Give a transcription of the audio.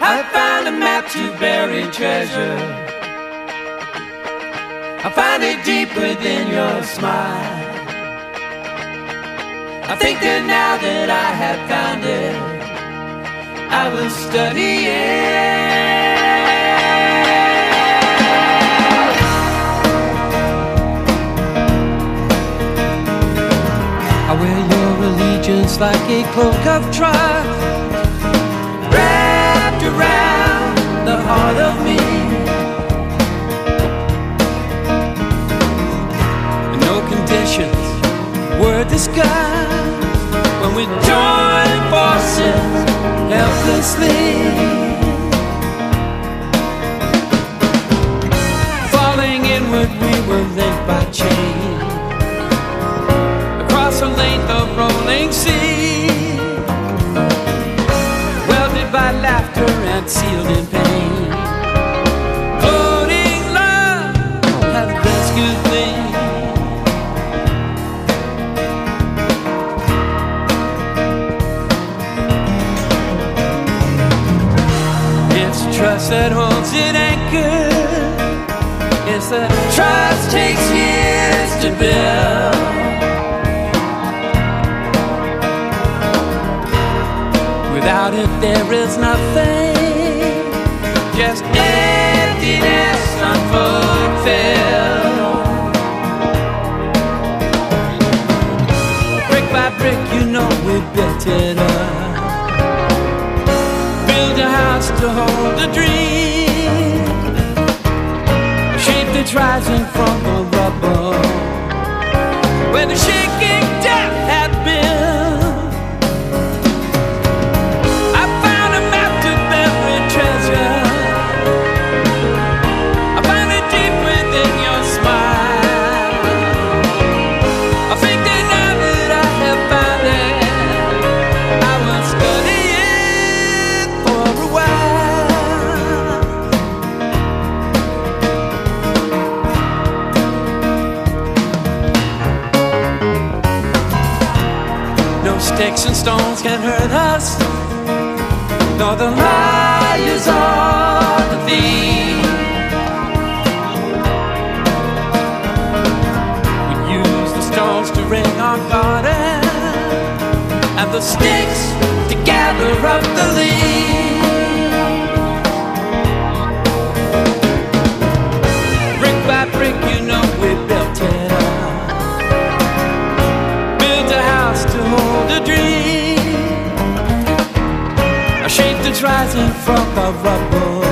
I found a map to buried treasure. I find it deep within your smile. I think that now that I have found it, I will study it. I wear your allegiance like a cloak of trust, wrapped around the heart of me. No conditions were discussed when we joined forces helplessly. Falling inward, we were linked by chains across a length of rolling sea, welded by laughter and sealed in pain. Floating love has rescued me. It's trust that holds it anchored. It's the trust takes years to build. Without it there is nothing, just emptiness unfulfilled. Brick by brick, you know we built it up. Build a house to hold a dream, a shape that's rising from the rubble where the shaking death had been. Sticks and stones can hurt us, nor the liars or the thieves. We use the stones to ring our garden, and the sticks to gather up the leaves. Brick by brick, you know we built it up. To hold a dream, a shape that's rising from the rubble